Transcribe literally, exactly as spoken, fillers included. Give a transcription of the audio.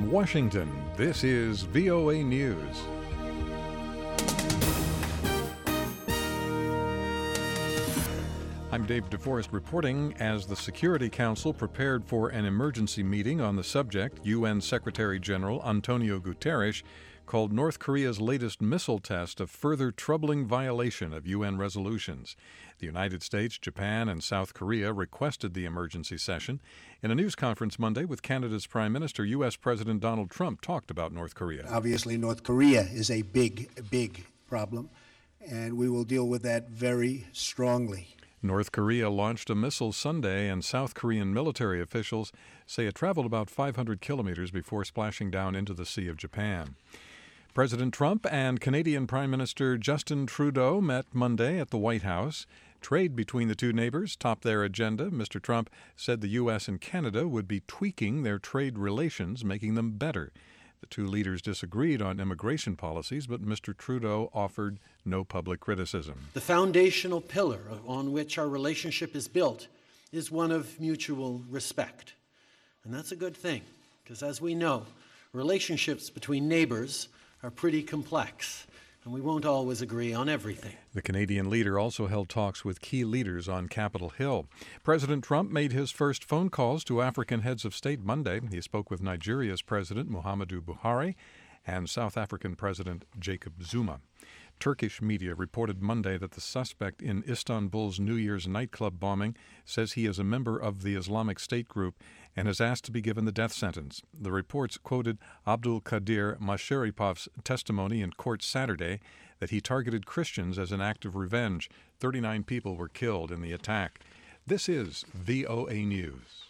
In Washington, this is V O A News. I'm Dave DeForest reporting. As the Security Council prepared for an emergency meeting on the subject, U N Secretary General Antonio Guterres called North Korea's latest missile test a further troubling violation of U N resolutions. The United States, Japan, and South Korea requested the emergency session. In a news conference Monday with Canada's Prime Minister, U S President Donald Trump talked about North Korea. Obviously, North Korea is a big, big problem, and we will deal with that very strongly. North Korea launched a missile Sunday, and South Korean military officials say it traveled about five hundred kilometers before splashing down into the Sea of Japan. President Trump and Canadian Prime Minister Justin Trudeau met Monday at the White House. Trade between the two neighbors topped their agenda. Mister Trump said the U S and Canada would be tweaking their trade relations, making them better. The two leaders disagreed on immigration policies, but Mister Trudeau offered no public criticism. The foundational pillar on which our relationship is built is one of mutual respect. And that's a good thing, because as we know, relationships between neighbors are pretty complex, and we won't always agree on everything. The Canadian leader also held talks with key leaders on Capitol Hill. President Trump made his first phone calls to African heads of state Monday. He spoke with Nigeria's President Muhammadu Buhari and South African President Jacob Zuma. Turkish media reported Monday that the suspect in Istanbul's New Year's nightclub bombing says he is a member of the Islamic State group and has asked to be given the death sentence. The reports quoted Abdul Qadir Masharipov's testimony in court Saturday that he targeted Christians as an act of revenge. thirty-nine people were killed in the attack. This is V O A News.